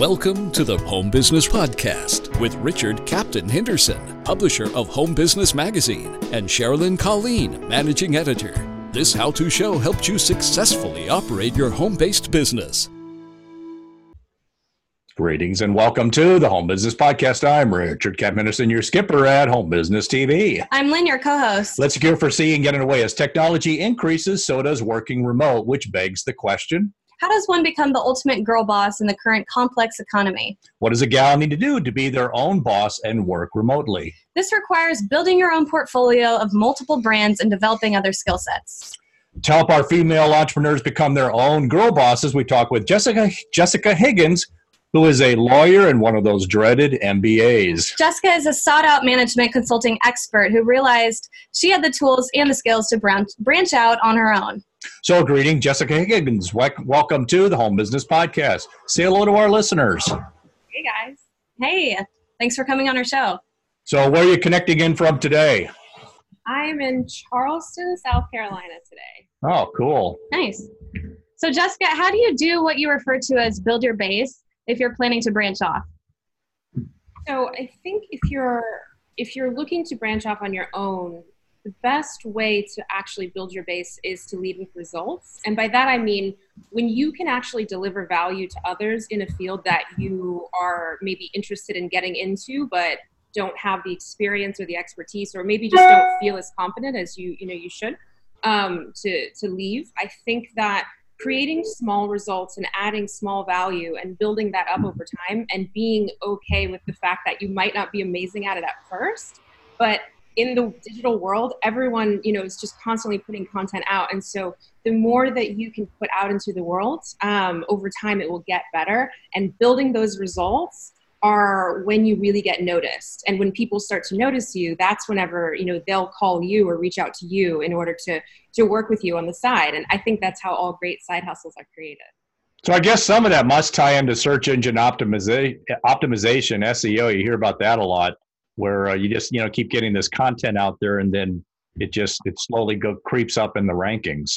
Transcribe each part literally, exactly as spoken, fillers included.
Welcome to the Home Business Podcast with Richard Captain Henderson, publisher of Home Business Magazine, and Sherilyn Colleen, managing editor. This how-to show helps you successfully operate your home-based business. Greetings and welcome to the Home Business Podcast. I'm Richard Captain Henderson, your skipper at Home Business T V. I'm Lynn, your co-host. Let's secure, foresee, and get away. As technology increases, so does working remote, which begs the question: how does one become the ultimate girl boss in the current complex economy? What does a gal need to do to be their own boss and work remotely? This requires building your own portfolio of multiple brands and developing other skill sets. To help our female entrepreneurs become their own girl bosses, we talk with Jessica Jessica Higgins, who is a lawyer and one of those dreaded M B As. Jessica is a sought-out management consulting expert who realized she had the tools and the skills to branch, branch out on her own. So, greeting, Jessica Higgins. Welcome to the Home Business Podcast. Say hello to our listeners. Hey, guys. Hey, thanks for coming on our show. So, where are you connecting in from today? I'm in Charleston, South Carolina today. Oh, cool. Nice. So, Jessica, how do you do what you refer to as build your base if you're planning to branch off? So, I think if you're if you're looking to branch off on your own, the best way to actually build your base is to lead with results. And by that, I mean, when you can actually deliver value to others in a field that you are maybe interested in getting into, but don't have the experience or the expertise, or maybe just don't feel as confident as you, you know, you should um, to, to leave. I think that creating small results and adding small value and building that up over time and being okay with the fact that you might not be amazing at it at first, but in the digital world, everyone, you know, is just constantly putting content out. And so the more that you can put out into the world, um, over time, it will get better. And building those results are when you really get noticed. And when people start to notice you, that's whenever, you know, they'll call you or reach out to you in order to, to work with you on the side. And I think that's how all great side hustles are created. So I guess some of that must tie into search engine optimiza- optimization, S E O. You hear about that a lot, where uh, you just, you know, keep getting this content out there and then it just, it slowly go creeps up in the rankings.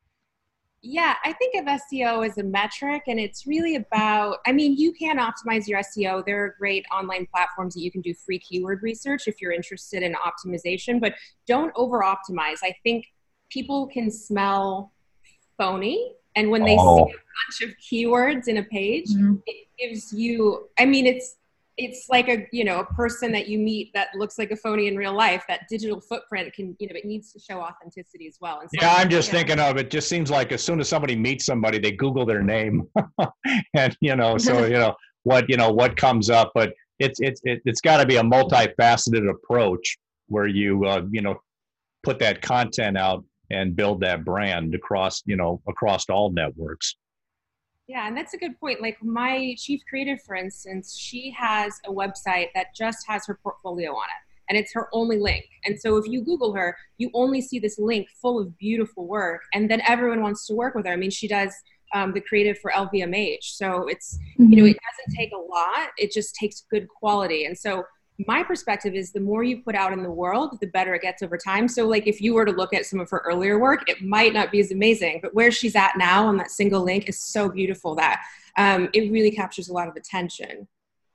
Yeah, I think of S E O as a metric, and it's really about, I mean, you can optimize your S E O. There are great online platforms that you can do free keyword research if you're interested in optimization, but don't over optimize. I think people can smell phony, and when they oh. see a bunch of keywords in a page, Mm-hmm. it gives you, I mean, it's, it's like a, you know, a person that you meet that looks like a phony in real life. That digital footprint can, you know, it needs to show authenticity as well. And so, yeah, I'm just yeah. thinking of it. Just seems like as soon as somebody meets somebody, they Google their name, and you know, so you know what you know what comes up. But it's it's it, it's got to be a multifaceted approach where you uh, you know put that content out and build that brand across you know across all networks. Yeah, and that's a good point. Like my chief creative, for instance, she has a website that just has her portfolio on it, and it's her only link. And so if you Google her, you only see this link full of beautiful work, and then everyone wants to work with her. I mean, she does um, the creative for L V M H. So it's, mm-hmm. you know, it doesn't take a lot. It just takes good quality. And so my perspective is the more you put out in the world, the better it gets over time. So like if you were to look at some of her earlier work, it might not be as amazing, but where she's at now on that single link is so beautiful that um, it really captures a lot of attention.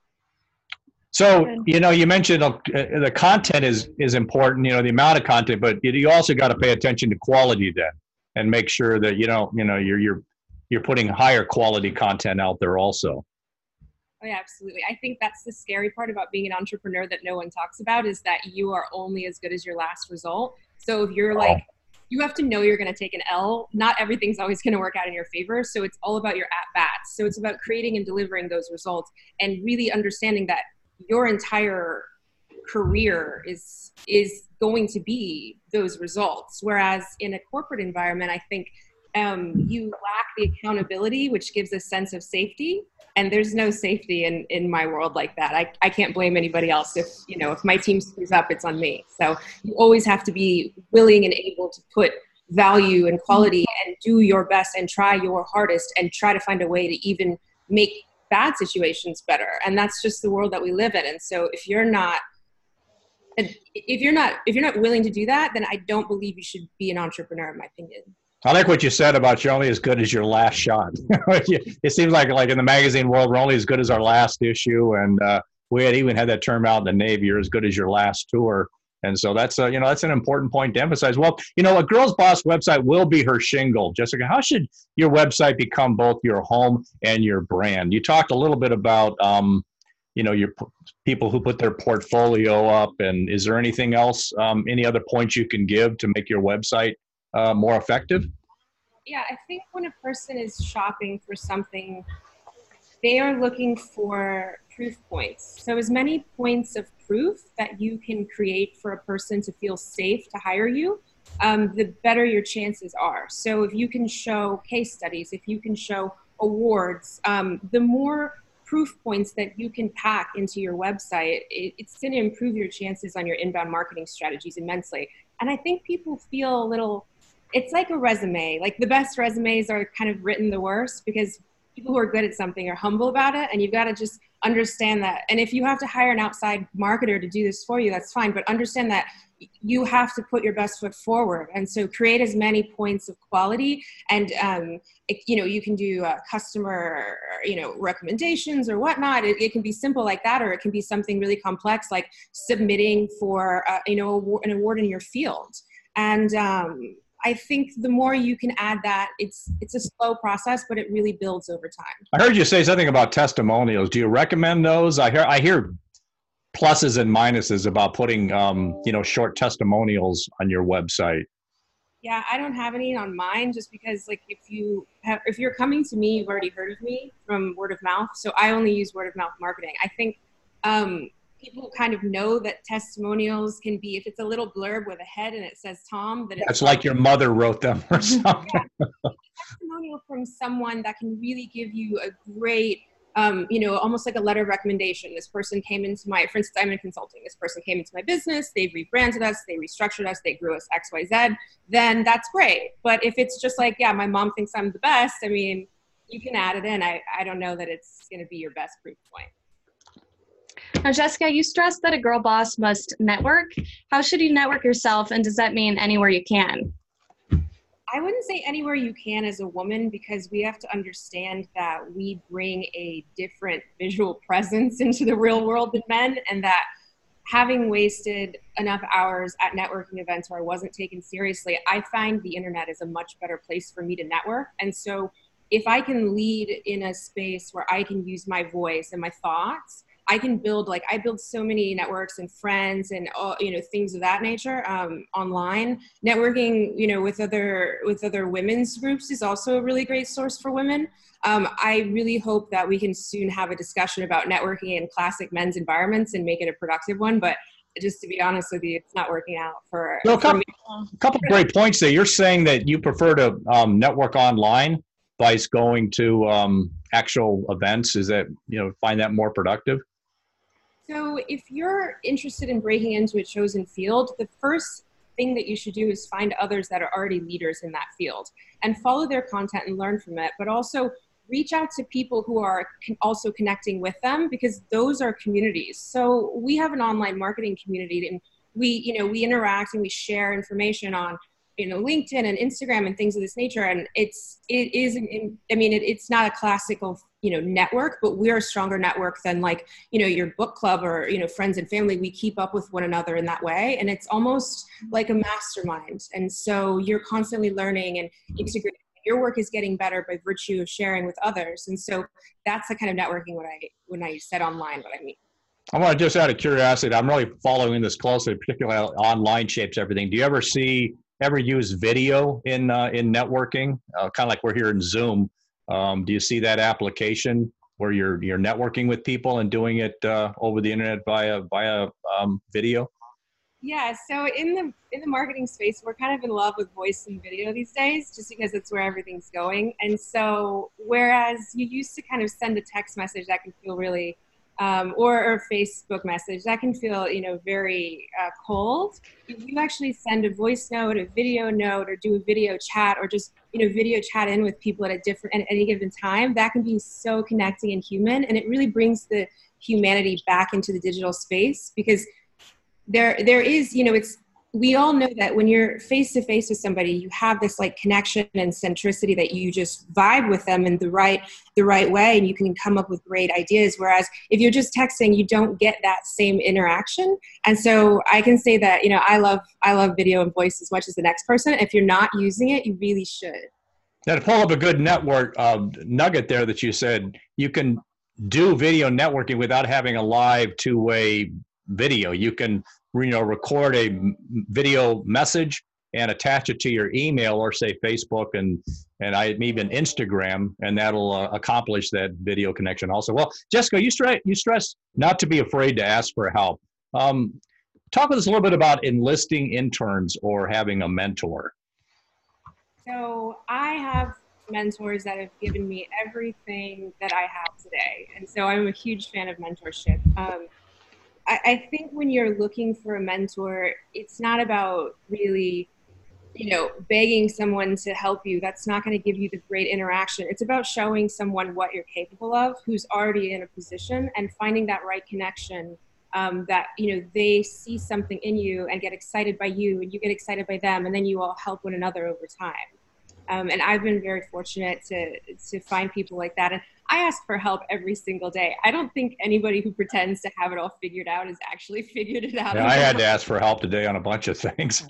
So, you know, you mentioned uh, the content is, is important, you know, the amount of content, but you also got to pay attention to quality then and make sure that, you know, you know, you're, you're, you're putting higher quality content out there also. Oh yeah, absolutely. I think that's the scary part about being an entrepreneur that no one talks about, is that you are only as good as your last result. So if you're like, you have to know you're going to take an L. Not everything's always going to work out in your favor. So it's all about your at-bats. So it's about creating and delivering those results and really understanding that your entire career is, is going to be those results. Whereas in a corporate environment, I think um, you lack the accountability, which gives a sense of safety. And there's no safety in, in my world like that. I, I can't blame anybody else. If, you know, if my team screws up, it's on me. So you always have to be willing and able to put value and quality and do your best and try your hardest and try to find a way to even make bad situations better. And that's just the world that we live in. And so if you're not, if you're not, if you're not willing to do that, then I don't believe you should be an entrepreneur, in my opinion. I like what you said about you're only as good as your last shot. It seems like like in the magazine world, we're only as good as our last issue, and uh, we had even had that term out in the Navy. You're as good as your last tour, and so that's a, you know that's an important point to emphasize. Well, you know, a Girls Boss website will be her shingle. Jessica, how should your website become both your home and your brand? You talked a little bit about um, you know your p- people who put their portfolio up, and is there anything else, um, any other points you can give to make your website Uh, more effective? Yeah, I think when a person is shopping for something, they are looking for proof points. So as many points of proof that you can create for a person to feel safe to hire you, um, the better your chances are. So if you can show case studies, if you can show awards, um, the more proof points that you can pack into your website, it, it's going to improve your chances on your inbound marketing strategies immensely. And I think people feel a little, it's like a resume. Like the best resumes are kind of written the worst because people who are good at something are humble about it, and you've got to just understand that. And if you have to hire an outside marketer to do this for you, that's fine, but understand that you have to put your best foot forward. And so create as many points of quality, and um, it, you know, you can do uh, customer, you know, recommendations or whatnot. It, it can be simple like that, or it can be something really complex like submitting for, uh, you know, an award in your field. And um, I think the more you can add that, it's it's a slow process, but it really builds over time. I heard you say something about testimonials. Do you recommend those? I hear I hear pluses and minuses about putting um, you know short testimonials on your website. Yeah, I don't have any on mine just because like if you have, if you're coming to me, you've already heard of me from word of mouth. So I only use word of mouth marketing. I think um, people kind of know that testimonials can be, if it's a little blurb with a head and it says Tom, that it's like your mother wrote them or something. Yeah. A testimonial from someone that can really give you a great, um, you know, almost like a letter of recommendation. This person came into my, for instance, I'm in consulting. This person came into my business. They've rebranded us. They restructured us. They grew us X, Y, Z. Then that's great. But if it's just like, yeah, my mom thinks I'm the best, I mean, you can add it in. I, I don't know that it's going to be your best proof point. Now, Jessica, you stressed that a girl boss must network. How should you network yourself, and does that mean anywhere you can? I wouldn't say anywhere you can as a woman, because we have to understand that we bring a different visual presence into the real world than men, and that having wasted enough hours at networking events where I wasn't taken seriously, I find the internet is a much better place for me to network. And so if I can lead in a space where I can use my voice and my thoughts, I can build, like I build so many networks and friends and, uh, you know, things of that nature um, online. Networking, you know, with other, with other women's groups is also a really great source for women. Um, I really hope that we can soon have a discussion about networking in classic men's environments and make it a productive one. But just to be honest with you, it's not working out for, So a couple, for me. a couple of great points there. You're saying that you prefer to um, network online by going to um, actual events. Is that, you know, find that more productive? So if you're interested in breaking into a chosen field, the first thing that you should do is find others that are already leaders in that field and follow their content and learn from it, but also reach out to people who are also connecting with them, because those are communities. So we have an online marketing community, and we, you know, we interact and we share information on, you know, LinkedIn and Instagram and things of this nature. And it's, it is, I mean, it, it's not a classical, you know, network, but we're a stronger network than like, you know, your book club or, you know, friends and family. We keep up with one another in that way. And it's almost like a mastermind. And so you're constantly learning and integrating. Your work is getting better by virtue of sharing with others. And so that's the kind of networking when I, when I said online, what I mean. I want to just out of curiosity, I'm really following this closely, particularly how online shapes everything. Do you ever see, ever use video in uh, in networking? Uh, kind of like we're here in Zoom. Um, do you see that application where you're you're networking with people and doing it uh, over the internet via via um, video? Yeah, so in the in the marketing space, we're kind of in love with voice and video these days, just because it's where everything's going. And so, whereas you used to kind of send a text message that can feel really, um, or, or a Facebook message that can feel, you know, very uh, cold. If you actually send a voice note, a video note, or do a video chat, or just, you know, video chat in with people at a different, at any given time, that can be so connecting and human. And it really brings the humanity back into the digital space, because there, there is, you know, it's, we all know that when you're face to face with somebody, you have this like connection and centricity that you just vibe with them in the right, the right way. And you can come up with great ideas. Whereas if you're just texting, you don't get that same interaction. And so I can say that, you know, I love, I love video and voice as much as the next person. If you're not using it, you really should. Now, to pull up a good network uh, nugget there that you said, you can do video networking without having a live two-way video. You can, you know, record a video message and attach it to your email or say Facebook and and I even Instagram, and that'll uh, accomplish that video connection also. Well, Jessica, you stress you stress not to be afraid to ask for help. Um, talk with us a little bit about enlisting interns or having a mentor. So I have mentors that have given me everything that I have today, and so I'm a huge fan of mentorship. Um, I think when you're looking for a mentor, it's not about really, you know, begging someone to help you. That's not going to give you the great interaction. It's about showing someone what you're capable of, who's already in a position, and finding that right connection um, that, you know, they see something in you and get excited by you, and you get excited by them, and then you all help one another over time. Um, and I've been very fortunate to to find people like that. And I ask for help every single day. I don't think anybody who pretends to have it all figured out has actually figured it out. Yeah, I had to ask for help today on a bunch of things.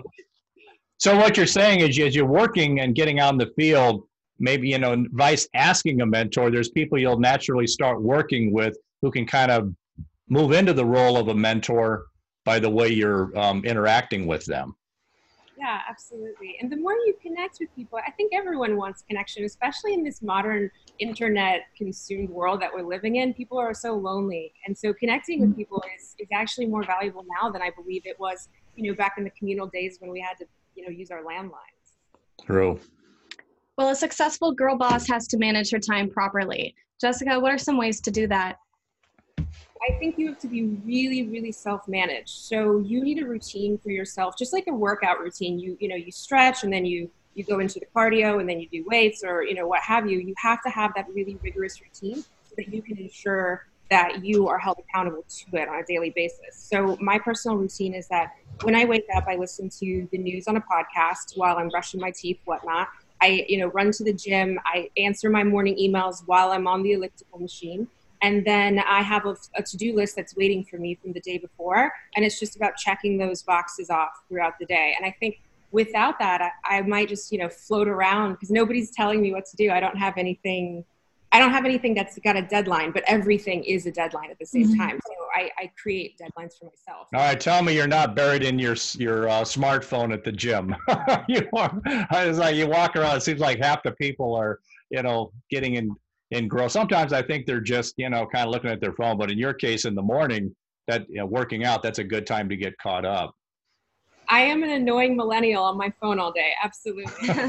So what you're saying is, as you're working and getting out in the field, maybe, you know, vice asking a mentor, there's people you'll naturally start working with who can kind of move into the role of a mentor by the way you're um, interacting with them. Yeah, absolutely. And the more you connect with people, I think everyone wants connection, especially in this modern internet consumed world that we're living in. People are so lonely. And so connecting with people is, is actually more valuable now than I believe it was, you know, back in the communal days when we had to, you know, use our landlines. True. Well, a successful girl boss has to manage her time properly. Jessica, what are some ways to do that? I think you have to be really, really self-managed. So you need a routine for yourself, just like a workout routine. You, you know, you stretch and then you, you go into the cardio and then you do weights or, you know, what have you. You have to have that really rigorous routine so that you can ensure that you are held accountable to it on a daily basis. So my personal routine is that when I wake up, I listen to the news on a podcast while I'm brushing my teeth, whatnot. I, you know, run to the gym. I answer my morning emails while I'm on the elliptical machine. And then I have a, a to-do list that's waiting for me from the day before. And it's just about checking those boxes off throughout the day. And I think without that, I, I might just, you know, float around because nobody's telling me what to do. I don't have anything, I don't have anything that's got a deadline, but everything is a deadline at the same Mm-hmm. time. So I, I create deadlines for myself. All right, tell me you're not buried in your your uh, smartphone at the gym. You are. It's like you walk around. It seems like half the people are, you know, getting in engrossed. Sometimes I think they're just, you know, kind of looking at their phone. But in your case, in the morning, that, you know, working out, that's a good time to get caught up. I am an annoying millennial on my phone all day. Absolutely.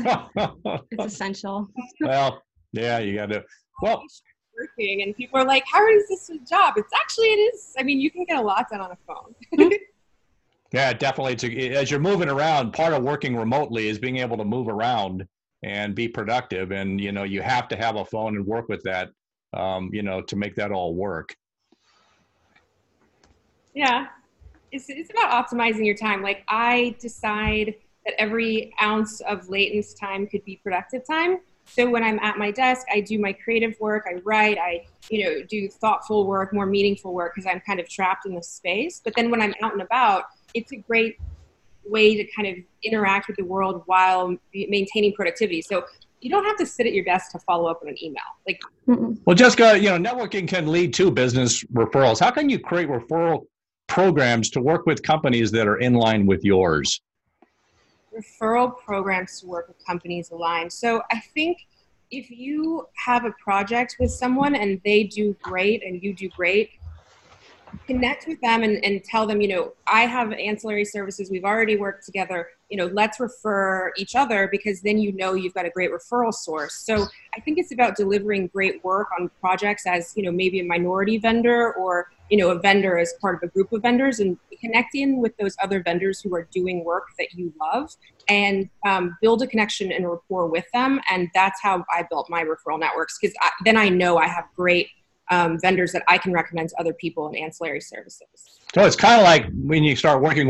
It's essential. Well, yeah, you got to. Well, working and people are like, how is this a job? It's actually, it is. I mean, you can get a lot done on a phone. yeah, definitely. To, as you're moving around, part of working remotely is being able to move around and be productive. And, you know, you have to have a phone and work with that, um, you know, to make that all work. Yeah. It's, it's about optimizing your time. Like I decide that every ounce of latent time could be productive time. So when I'm at my desk, I do my creative work, I write, I, you know, do thoughtful work, more meaningful work because I'm kind of trapped in this space. But then when I'm out and about, it's a great way to kind of interact with the world while maintaining productivity. So you don't have to sit at your desk to follow up on an email. Like, well, Jessica, you know, networking can lead to business referrals. How can you create referral programs to work with companies that are in line with yours? Referral programs to work with companies aligned. So I think if you have a project with someone and they do great and you do great, connect with them and, and tell them, you know, I have ancillary services. We've already worked together. You know, let's refer each other because then you know you've got a great referral source. So I think it's about delivering great work on projects as, you know, maybe a minority vendor or, you know, a vendor as part of a group of vendors and connecting with those other vendors who are doing work that you love and um, build a connection and rapport with them. And that's how I built my referral networks because then I know I have great um, vendors that I can recommend to other people in ancillary services. So it's kind of like when you start working with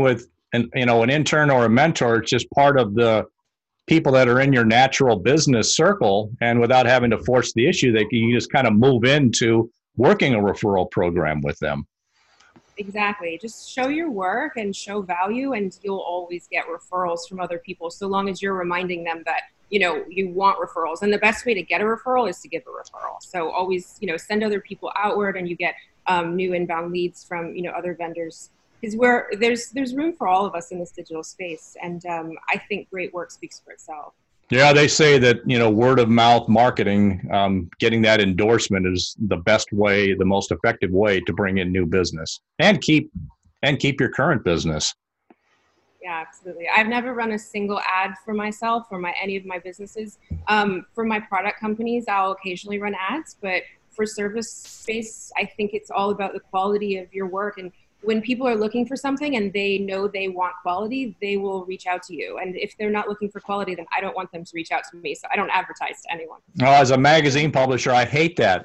an you know an intern or a mentor. It's just part of the people that are in your natural business circle, and without having to force the issue, they can just kind of move into working a referral program with them. Exactly. Just show your work and show value, and you'll always get referrals from other people, so long as you're reminding them that, you know, you want referrals. And the best way to get a referral is to give a referral. So always, you know, send other people outward, and you get um, new inbound leads from, you know, other vendors. Because where there's there's room for all of us in this digital space, and um, I think great work speaks for itself. Yeah, they say that, you know, word of mouth marketing, um, getting that endorsement is the best way, the most effective way to bring in new business and keep and keep your current business. Yeah, absolutely. I've never run a single ad for myself or my any of my businesses. Um, for my product companies, I'll occasionally run ads, but for service space, I think it's all about the quality of your work. And when people are looking for something and they know they want quality, they will reach out to you. And if they're not looking for quality, then I don't want them to reach out to me. So I don't advertise to anyone. Oh, as a magazine publisher, I hate that.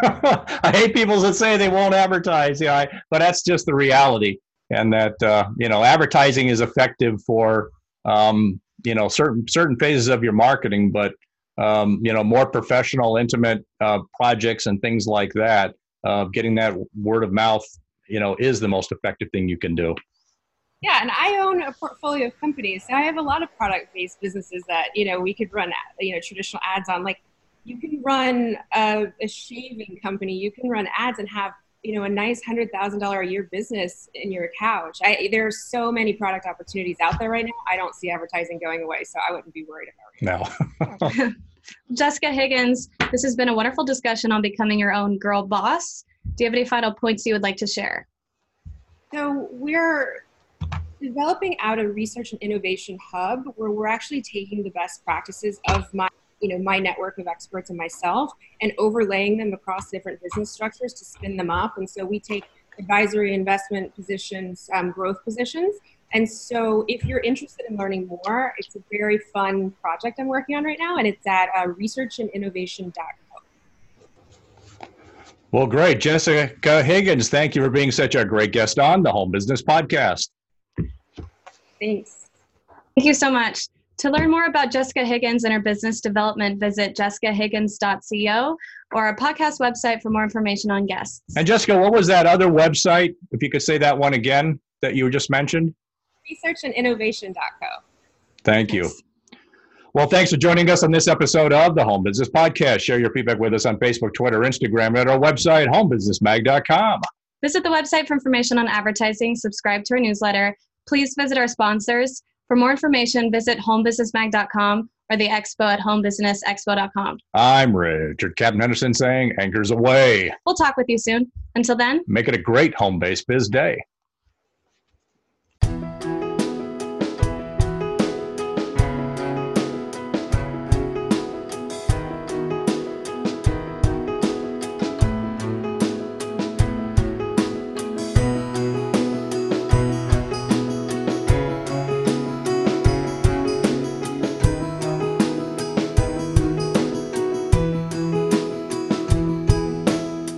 I hate people that say they won't advertise. Yeah, I, but that's just the reality. And that, uh, you know, advertising is effective for, um, you know, certain certain phases of your marketing, but, um, you know, more professional, intimate uh, projects and things like that, uh, getting that word of mouth, you know, is the most effective thing you can do. Yeah, and I own a portfolio of companies. So I have a lot of product-based businesses that, you know, we could run, you know, traditional ads on. Like, you can run a, a shaving company. You can run ads and have, you know, a nice one hundred thousand dollars a year business in your couch. I, there are so many product opportunities out there right now. I don't see advertising going away, so I wouldn't be worried about it. No. Jessica Higgins, this has been a wonderful discussion on becoming your own girl boss. Do you have any final points you would like to share? So we're developing out a research and innovation hub where we're actually taking the best practices of my, you know, my network of experts and myself and overlaying them across different business structures to spin them up. And so we take advisory, investment positions, um, growth positions. And so if you're interested in learning more, it's a very fun project I'm working on right now, and it's at uh, research and innovation dot com. Well, great. Jessica Higgins, thank you for being such a great guest on the Home Business Podcast. Thanks. Thank you so much. To learn more about Jessica Higgins and her business development, visit jessica higgins dot co or our podcast website for more information on guests. And Jessica, what was that other website, if you could say that one again, that you just mentioned? research and innovation dot co. Thank you. Well, thanks for joining us on this episode of the Home Business Podcast. Share your feedback with us on Facebook, Twitter, Instagram, and at our website, home business mag dot com. Visit the website for information on advertising, subscribe to our newsletter. Please visit our sponsors. For more information, visit home business mag dot com or the expo at home business expo dot com. I'm Richard Captain Henderson saying, anchors away. We'll talk with you soon. Until then, make it a great home-based biz day.